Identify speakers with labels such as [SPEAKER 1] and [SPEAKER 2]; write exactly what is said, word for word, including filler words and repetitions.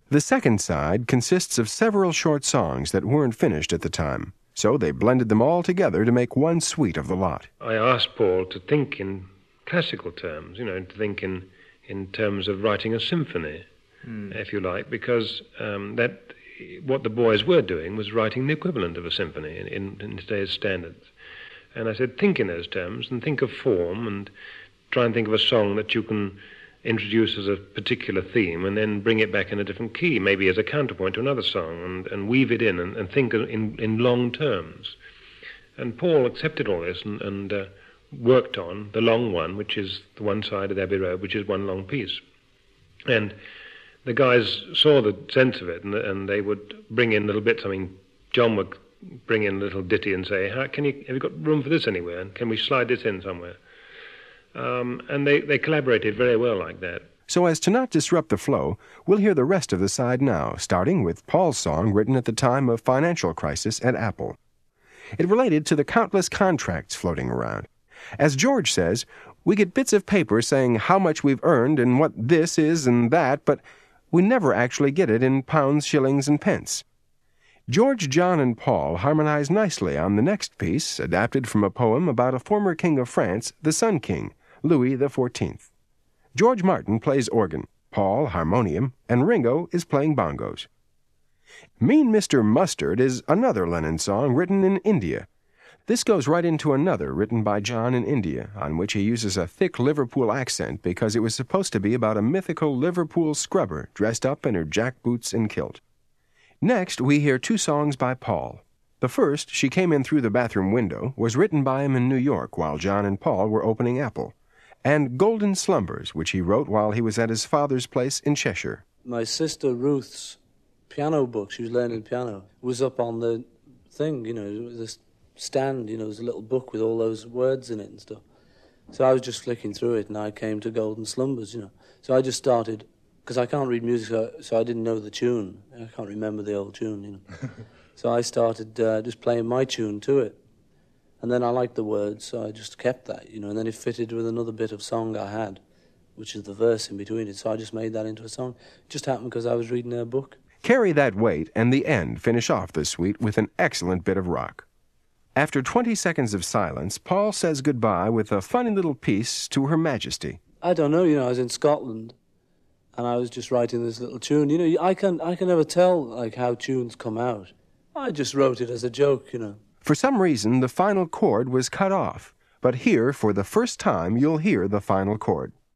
[SPEAKER 1] The second side consists of several short songs that weren't finished at the time, so they blended them all together to make one suite of the lot.
[SPEAKER 2] I asked Paul to think in classical terms, you know, to think in, in terms of writing a symphony, mm. if you like, because um, that what the boys were doing was writing the equivalent of a symphony in, in, in today's standards. And I said, think in those terms and think of form and try and think of a song that you can introduce as a particular theme and then bring it back in a different key, maybe as a counterpoint to another song, and, and weave it in and, and think in, in long terms. And Paul accepted all this and, and uh, worked on the long one, which is the one side of Abbey Road, which is one long piece. And the guys saw the sense of it, and, and they would bring in little bits. I mean, John would bring in a little ditty and say, How, can you, have you got room for this anywhere? And can we slide this in somewhere? Um, and they, they collaborated very well like that.
[SPEAKER 1] So as to not disrupt the flow, we'll hear the rest of the side now, starting with Paul's song written at the time of financial crisis at Apple. It related to the countless contracts floating around. As George says, we get bits of paper saying how much we've earned and what this is and that, but we never actually get it in pounds, shillings, and pence. George, John, and Paul harmonize nicely on the next piece, adapted from a poem about a former king of France, the Sun King, Louis the Fourteenth. George Martin plays organ, Paul harmonium, and Ringo is playing bongos. Mean Mister Mustard is another Lennon song written in India. This goes right into another written by John in India, on which he uses a thick Liverpool accent because it was supposed to be about a mythical Liverpool scrubber dressed up in her jackboots and kilt. Next, we hear two songs by Paul. The first, She Came In Through the Bathroom Window, was written by him in New York while John and Paul were opening Apple, and Golden Slumbers, which he wrote while he was at his father's place in Cheshire.
[SPEAKER 3] My sister Ruth's piano book, she was learning piano, was up on the thing, you know, this stand, you know, there's a little book with all those words in it and stuff. So I was just flicking through it and I came to Golden Slumbers, you know. So I just started, because I can't read music, so, so I didn't know the tune. I can't remember the old tune, you know. So I started uh, just playing my tune to it. And then I liked the words, so I just kept that, you know, and then it fitted with another bit of song I had, which is the verse in between it. So I just made that into a song. It just happened because I was reading a book.
[SPEAKER 1] Carry That Weight and The End finish off this suite with an excellent bit of rock. After twenty seconds of silence, Paul says goodbye with a funny little piece to Her Majesty.
[SPEAKER 3] I don't know, you know, I was in Scotland, and I was just writing this little tune. You know, I can I can never tell, like, how tunes come out. I just wrote it as a joke, you know.
[SPEAKER 1] For some reason, the final chord was cut off, but here, for the first time, you'll hear the final chord.